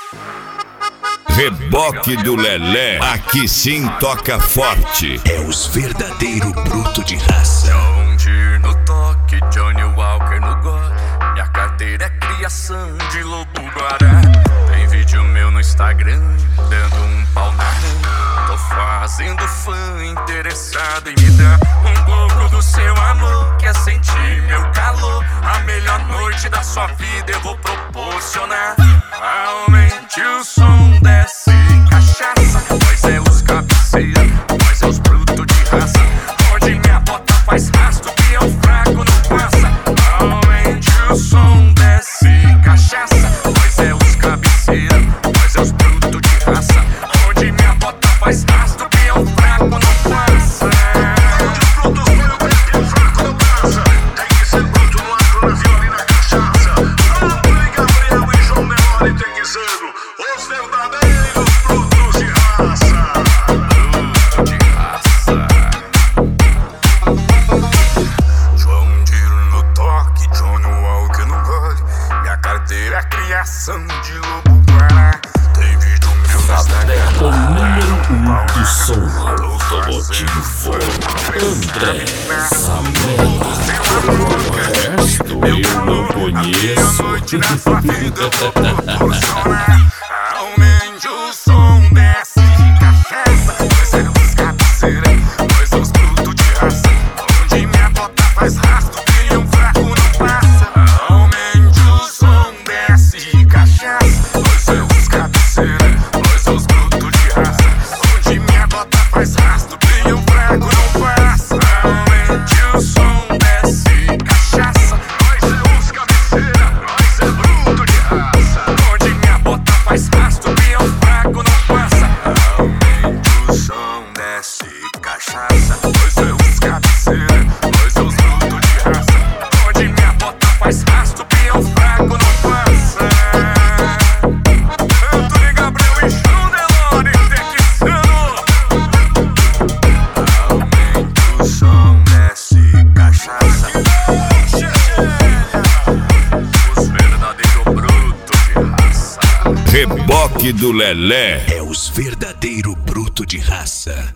Reboque do Lelé, aqui sim toca forte. É os verdadeiro bruto de raça. John Deere no toque, Johnny Walker no gole. Minha carteira é criação de lobo guará. Tem vídeo meu no Instagram, dando um pau na rã. Tô fazendo fã interessado em me dar um pouco do seu amor. Quer sentir meu calor? A melhor noite da sua vida eu vou proporcionar. Aumente o som, desce cachaça. Nós é os cabeceira, nós é os brutos de raça. Onde minha bota faz rastro, que é o fraco não passa. Aumente o som, desce cachaça. Nós é os cabeceira, nós é os brutos de raça. Onde minha bota faz rastro, que é o fraco não passa. Onde os brutos põem o preto e o fraco não passa. Tem que ser bruto no agro, na viola e na cachaça. Antônio Gabriel e João Nelore tem que ser os verdadeiros brutos de raça. Bruto de raça. João Deere no toque, Johnny Walker no gole. Minha carteira é criação de lobo guará. Tem vídeo meu no Instagram. O número 1 do som automotivo, André Samela. O resto eu não conheço. Aumente o som, desce cachaça. Nós é os cabeceira, nós é os brutos de raça. Onde minha bota faz rastro, que um fraco não passa. Aumente o som, desce cachaça. Nós é os cabeceira, nós é os brutos de raça. Onde minha bota faz rastro, que um fraco não passa. Aumente o som, desce cachaça. Nós é os cabeceira, nós é bruto de raça. Onde minha bota faz rastro, que um fraco não passa. Aumente o som, desce cachaça. Nós é os cabeceira, nós é os brutos de raça. Onde minha bota faz rastro, que um fraco não passa. Antônio Gabriel e João Nelore texano. Aumente o som, desce cachaça. Os verdadeiros brutos de raça. Reboque do Lelé. É os verdadeiro bruto de raça.